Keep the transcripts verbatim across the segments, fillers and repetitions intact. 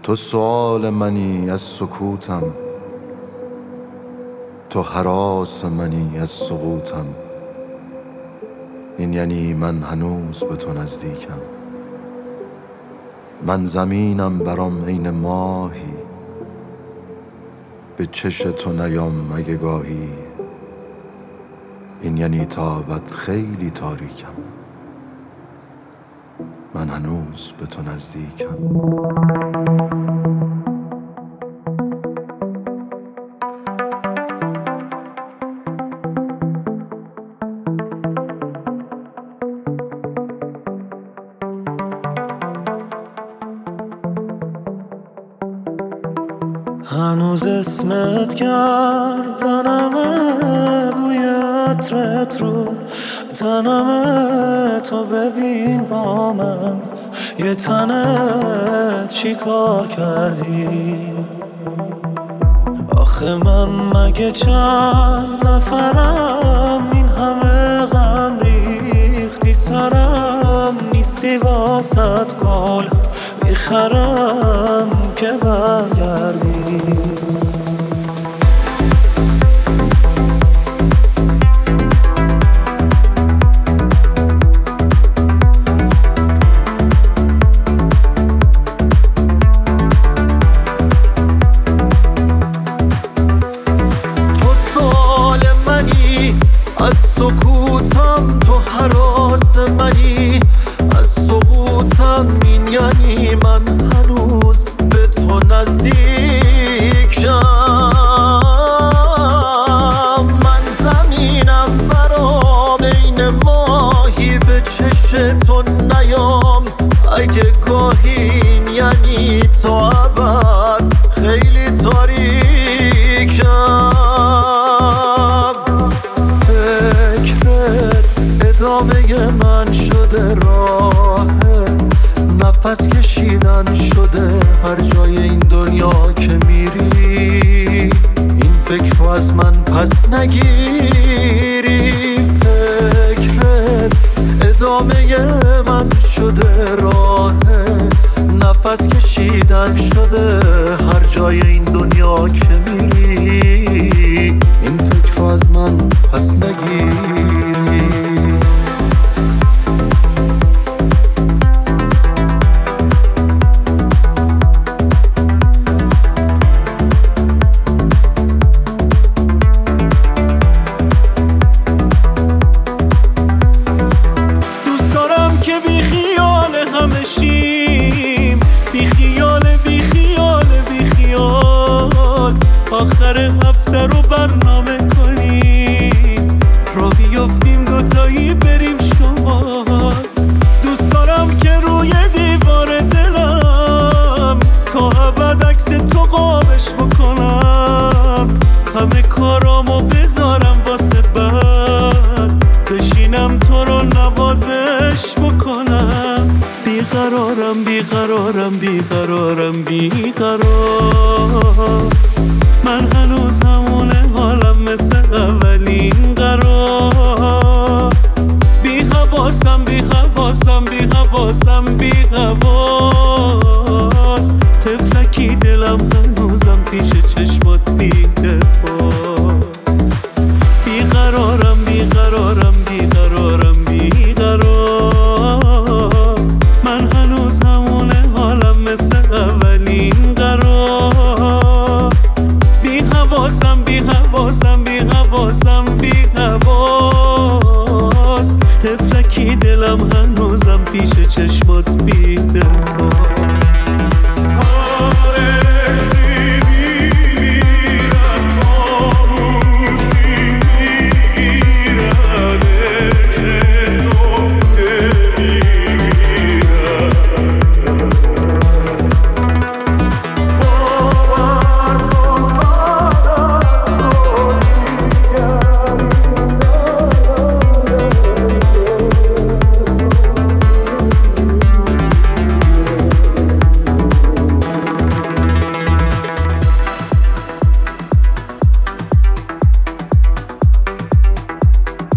تو سؤال منی از سکوتم، تو هراس منی از سقوطم. این یعنی من هنوز به تو نزدیکم. من زمینم برام عین ماهی، به چش تو نیام اگه گاهی. این یعنی تابت خیلی تاریکم، من هنوز به تو نزدیکم. هنوز اسمت کردنمه، بوی عطرت رو تنمه. تو ببین با من یه تنه چی کار کردی؟ آخه من مگه چند نفرم، این همه غم ریختی سرم. نیستی واسط گل میخرم که برگردی. سکوتم تو هراس منی از سقوطم. این یعنی من هنوز به تو نزدیکم. من زمینم برام عین ماهی، به چش تو نیام اگه گاهی. این یعنی تا ابد خیلی تاریکم. ادامه من شده راه، نفس کشیدن شده هر جای این دنیا که میری. این فکر رو از من پس نگیری. فکرت ادامه من شده راه، نفس کشیدن شده هر جای این دنیا که میری. این فکر رو از من پس نگیری. آخر هفته رو برنامه کنیم، را بیافتیم دوتایی بریم شما. دوست دارم که روی دیوار دلم تا ابد عکس تو قابش بکنم. همه کارامو بذارم واسه بعد، بشینم تو رو نوازش بکنم. بیقرارم بیقرارم بیقرارم بیقرار. من هنوز همونه حالم مثل اولین قرار. بی حواسم بی حواسم بی حواسم بی حواس. تفلکی دلم هنوزم پیش چشمات بی دفاست. بی قرارم بی قرارم بی قرارم بی قرار. من هنوز همونه حالم مثل اولین قرار. بی حواسم بی حواسم بی حواسم بی حواس. تفلکی دلم هنوزم پیش چشمات بی دفاع.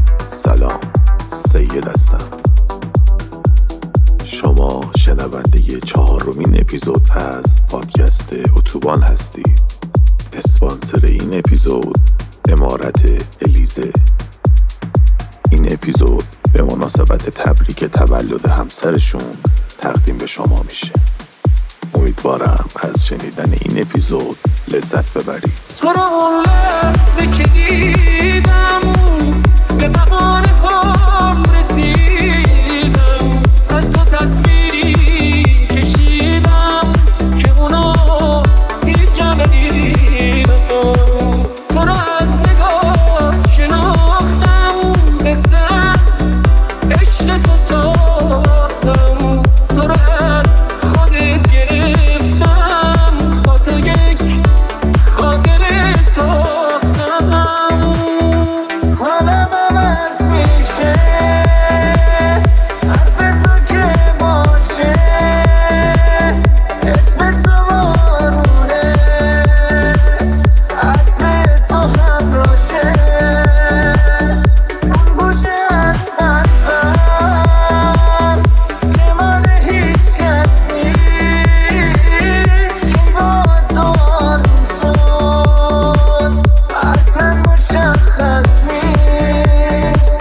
سلام، سید هستم. شما شنونده شنونده چهارمین اپیزود از پادکست اتوبان هستید. اسپانسر این اپیزود امارت الیزه. این اپیزود به مناسبت تبریک تولد همسرشون تقدیم به شما میشه. امیدوارم از شنیدن این اپیزود لذت ببرید. تو رو لحظه که دیدم به مقام پام رسیدم، از تو تصویری کشیدم که اونو هیچ جا ندیدم. تو رو از نگاه شناختم، قصه از عشق تو ساختم. تو رو از خودت گرفتم، با تو یک خاطره ساختم. حالم عوض میشه حرف تو که باشه، اسم تو بارونه، عطر تو همراشه. اون گوشه از قلبم که مال هیچ کس نیست، که با تو آروم شد اصلا مشخص نیست.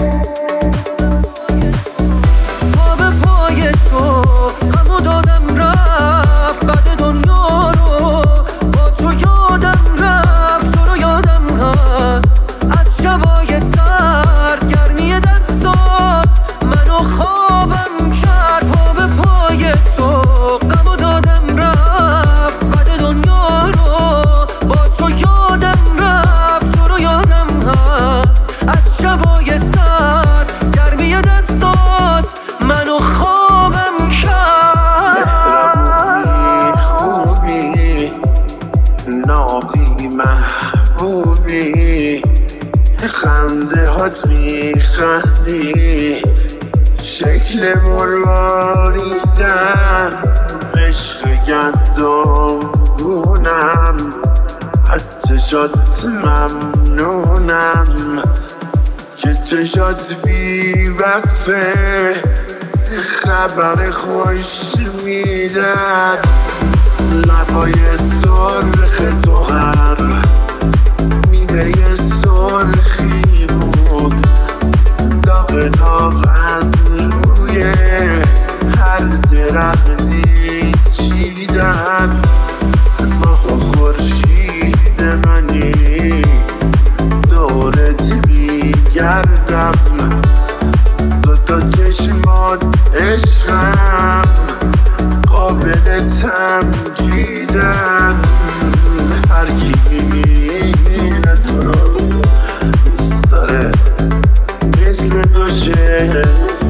پا به پای تو غمو دادم رفت، بعد دنیا رو با تو یادم رفت. تو رو یادم هست از شبای سرد، گرمی دستات منو خوابم کرد. پا به پای تو غمو دادم رفت، بعد دنیا رو با تو یادم رفت. تو رو یادم هست از شبای سرد، گرمی دستات منو خوابم کرد. مهربونی، خوبی، نابی، محبوبی، خنده هات میخندی، شکل مرواریدن، عشق گندم بونم، از چشات ممنونم که چشات بی وقفه خبر خوش میدن. لبای سرخ تو هر میوه سرخی بود، داغ داغ از روی هر درختی چیدن. ماه و خورشید منی دورت میگردم، دوتا چشمات عشقم قابل تمجیدن. هر کی میبینه تو رو دوست داره مثل تو شه،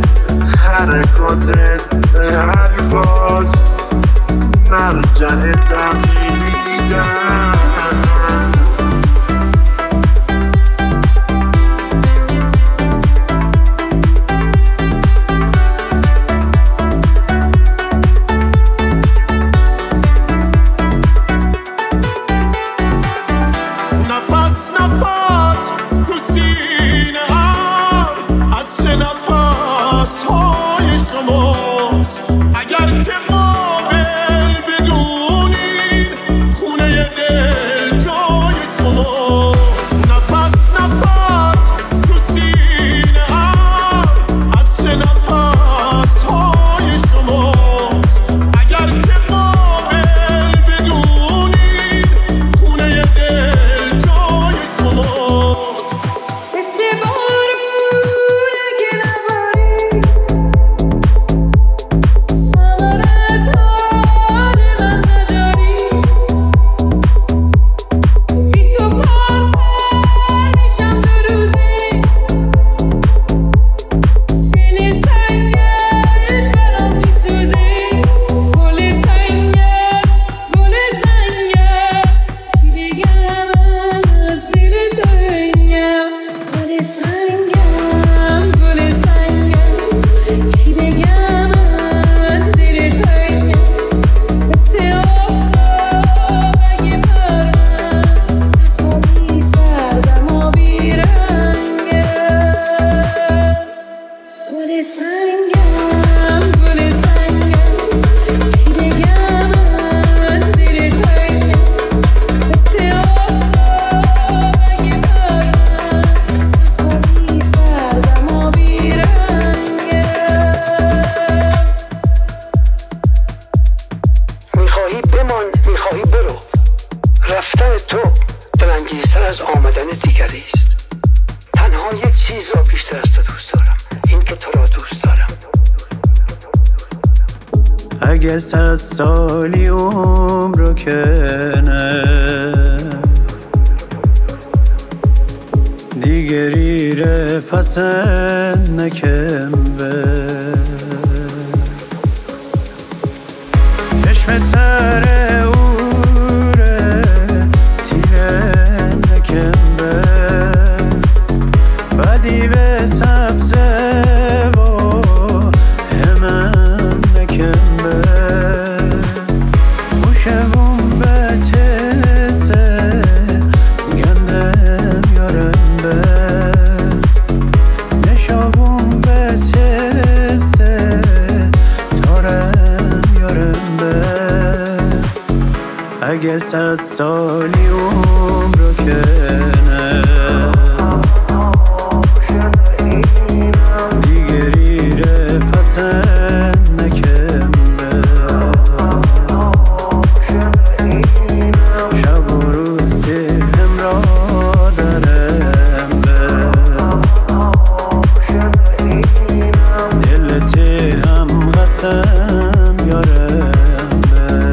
حرکاتت حرفات مرجع تقلیدن. اگر صد سالی عمر رو کنه دیگری پسند نکن به چشم سر اوره تیره نکن به بدی به سبزه و همن نکن به خوشم به تسه گندم یارم به نشاوم به تسه تارم یارم به اگر صد سالی عمر رو کنه دیگری ره پسند نکن به شب و روز تهم را دارم به دل تهم قسم یارم به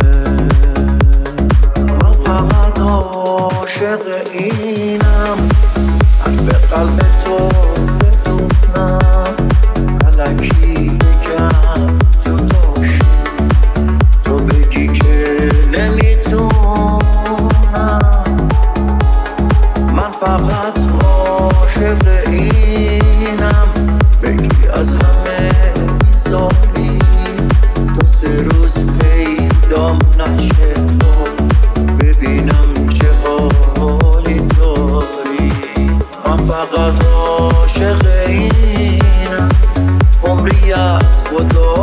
من فقط عاشق اینم حرف قلب تو بدونم الکی بگم جداشی تو بگی که نمیتونم من فقط عاشق اینم بگی از همه بیزاری دو سه روز پیدام نشه تو ببینم چه حالی داری من فقط عاشق اینم عمری از خدا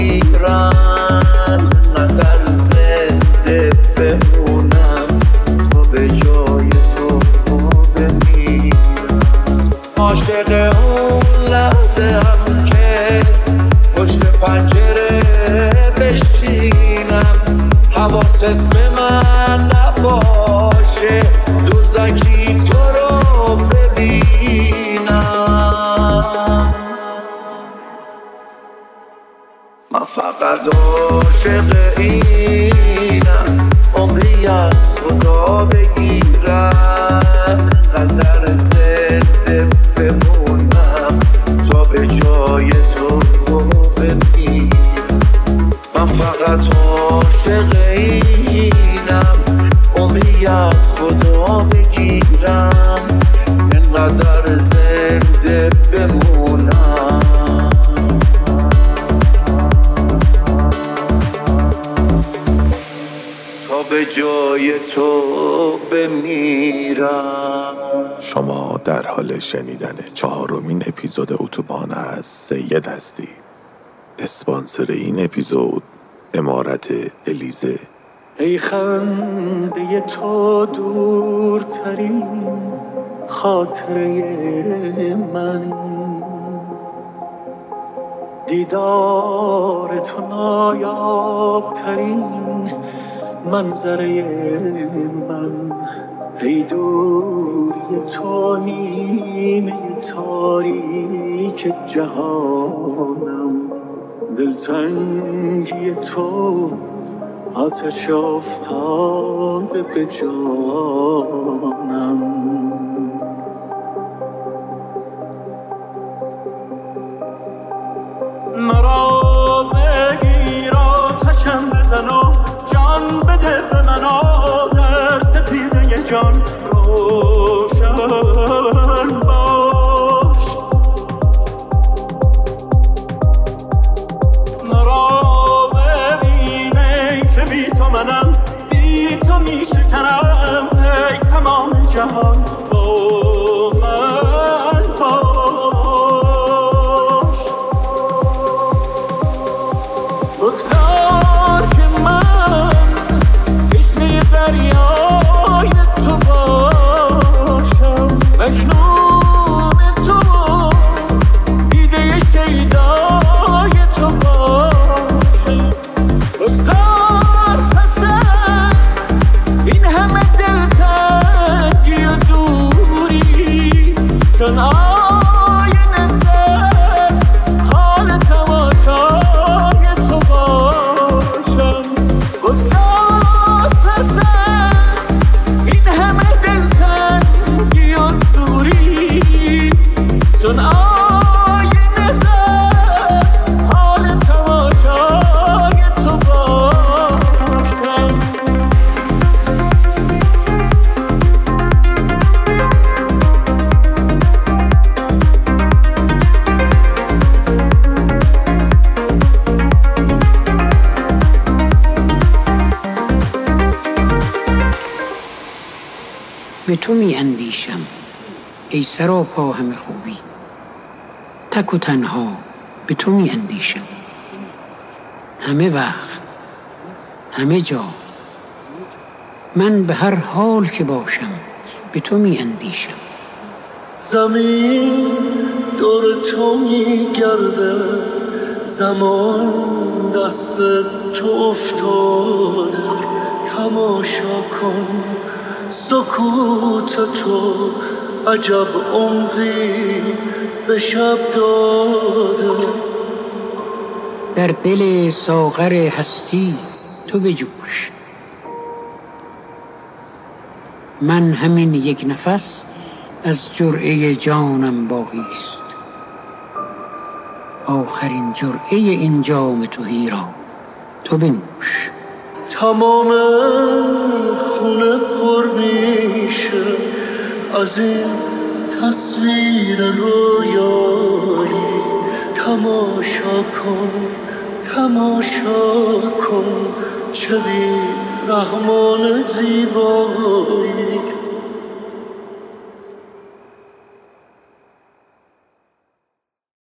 بگیرم نظر زنده بمونم تا به جای تو بمیرم عاشق اون لحظه هم که پشت پنجره بشینم حواست به من نباشه دزدکی تو رو ببینم من فقط عاشق اینم عمری از خدا بگیرم قدر زنده بمونم تا به جای تو بمیرم من فقط عاشق اینم عمری از خدا بگیرم اینقدر زنده بمونم تا به جای تو بمیرم. شما در حال شنیدن چهارمین اپیزود اتوبان از سید هستید. اسپانسر این اپیزود امارت الیزه. ای خنده تو دورترین خاطره من دیدار تو نایابترین منظره من ای دوری تو نیمه تاریک جهانم دلتنگی تو آتش افتاده به جانم مرا بگیر آتشم بزن و جان بده به من در سپیده جان روشن باش مرا ببینه که بی تو منم بی تو می شکنم ای تمام جهان با من باش بگذار که من تشنه دریای تو باشم مجنون تو دیده شیدای تو باشم بگذار پس از این همه دلتنگی و دوری چون آینه در حال تماشای تو باشم به تو می اندیشم ای سراپا همه خوبی. تک و تنها به تو می اندیشم، همه وقت همه جا. من به هر حال که باشم به تو می اندیشم. زمین دور تو می گرده، زمان دست تو افتاده. تماشا کن سکوت تو، عجب عمقی به شب داده. در دل ساغر هستی تو بجوش، من همین یک نفس از جرعه جانم باقیست. آخرین جرعه این جام تهی را تو بنوش. تمام خونه پر میشه از این تصویر رویایی. تماشا کن تماشا کن چه بی رحمان زیبایی.